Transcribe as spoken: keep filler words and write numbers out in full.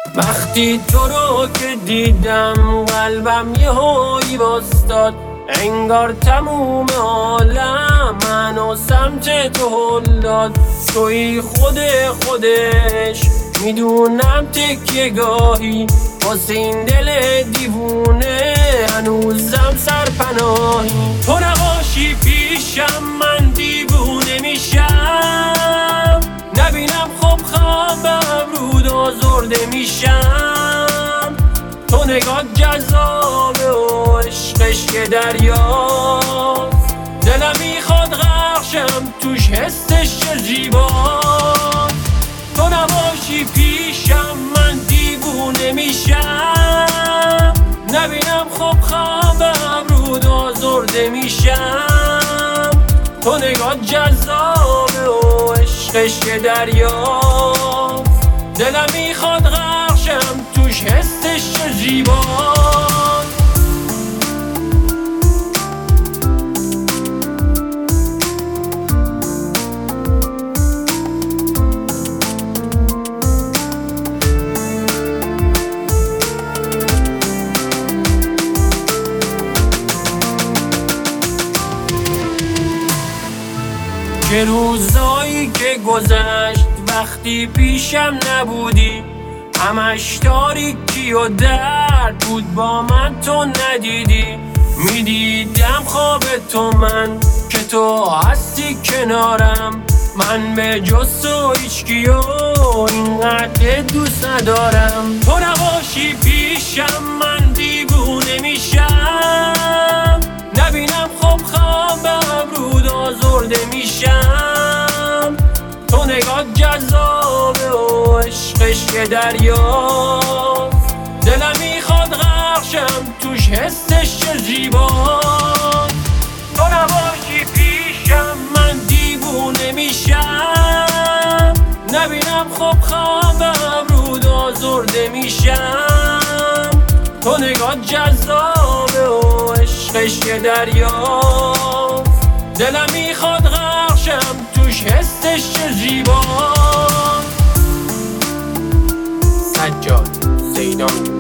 وقتی تو رو که دیدم قلبم یهویی واسطاد، انگار تموم عالم منو سمت تو هل داد. توی خود خودش میدونم تکیه گاهی، واسه این دل دیوونه هنوزم سرپناهی. تو نباشی پیشم من دیوونه میشم، نبینم خب خوابم رود آزرده میشم. تو نگاه جذابه و عشقش که دریاست، دلم میخواد غرقشم توش حسش چه زیباست. تو نباشی پیشم من دیوونه میشم، نبینم خب خوابم رود آزرده میشم. تو نگاه جذابه و عشقش که دریاست، دلم میخواد غرقشم توش حسش چه زیباست. چه روزایی که گذشت وقتی پیشم نبودی، همش تاریکی و درد بود با من تو ندیدی. میدیدم خواب تو من که تو هستی کنارم، من به جز تو هیچکیو اینقدر دوست ندارم. تو نباشی پیشم من دیوونه میشم، نبینم خب خوابم رود آزرده میشم. تو نگاه جذابه و عشقش که دریاست، دلم میخواد غرقشم توش حسش چه زیباست. تو نباشی پیشم من دیوونه میشم، نبینم خب خوابم رود آزرده میشم. تو نگاه جذابه و عشقش که دریاست، دلم میخواد غرقشم توش حسش چه زیباست. سجاد زیدان.